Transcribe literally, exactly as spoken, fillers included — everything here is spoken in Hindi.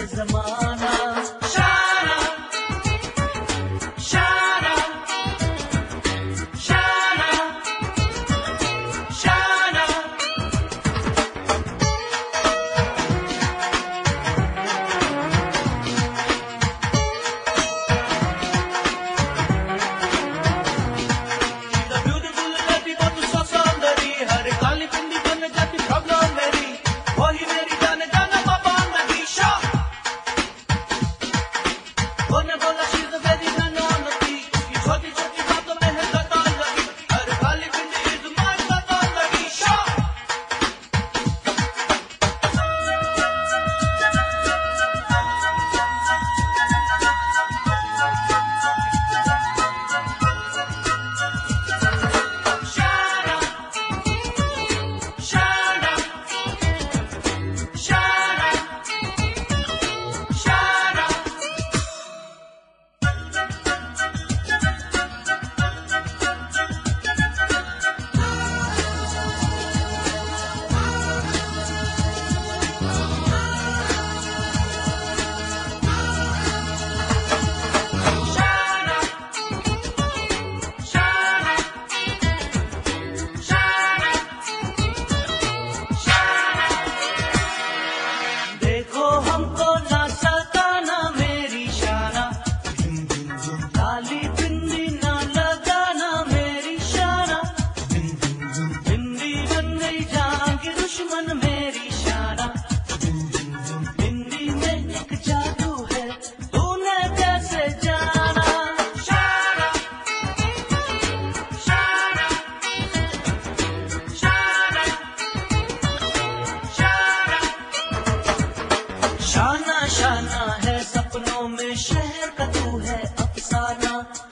जमाना। शाना शाना शाना शाना। ब्यूटीफुल लड़की तो तू सौ सौंदर्य, हर काली पिंडी बन जाती प्रॉब्लम मेरी, वही मेरी जाने जाना पापा नदी शाह। बोलने बोला शीज़ वेरी जानती, छोटी छोटी बातों में है कतार लगी, हर काली पिंडी इज़ माय कतार लगी शाह। शाना शाना शाना शाना। शाना शाना शाना शाना। देखो हमको ना सताना मेरी शाना, काली बिंदी ना लगाना मेरी शाना, बिंदी बन गई जान की दुश्मन मेरी शाना। बिंदी में एक जादू है, तूने कैसे जाना। शाना शाना शाना शाना। शाना शाना है सपनों में शहर का तू है अफसाना।